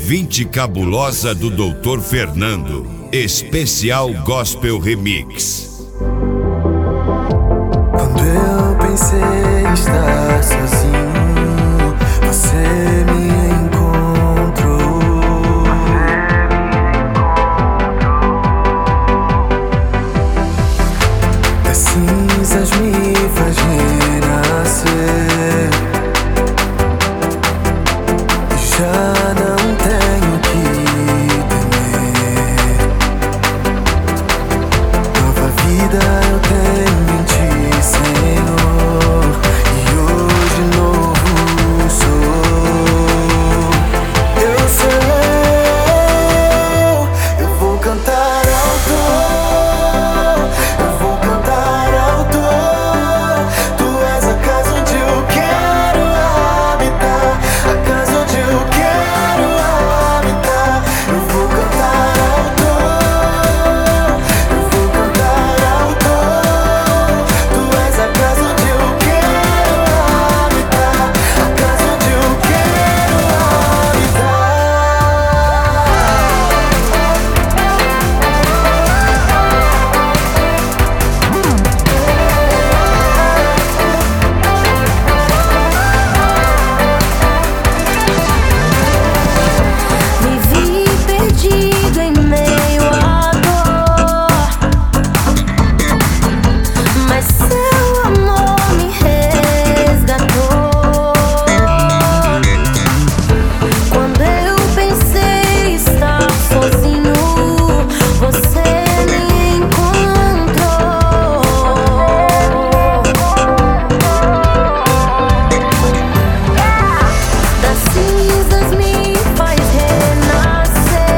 Ouvinte Cabulosa do Dr. Fernando. Especial Gospel Remix. Quando eu pensei estar sozinho, você me encontrou. Das cinzas me faz renascer. E já não tenho que temer. Nova vida eu tenho em ti, Senhor, e hoje novo sou. Eu sou eu vou cantar alto, eu vou cantar alto. Tu és a casa onde eu quero habitar, a casa onde eu quero habitar. Eu vou cantar alto, eu vou cantar alto. Tu és a casa onde eu quero habitar, a casa onde eu quero habitar. Vivi perdido em meio à dor, mas seu amor me resgatou. Quando eu pensei estar sozinho, você me encontrou. Das cinzas me faz renascer.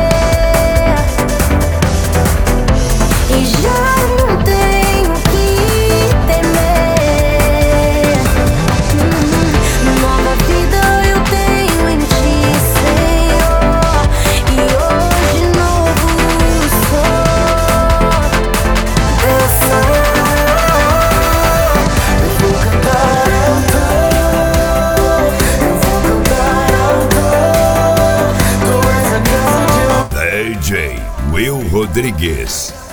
E já não tenho que temer. Nova vida eu tenho em ti, Senhor, e hoje novo sou. Eu sou. Eu vou cantar alto, eu vou cantar alto. Tu és a casa onde eu DJ Will Rodrigues.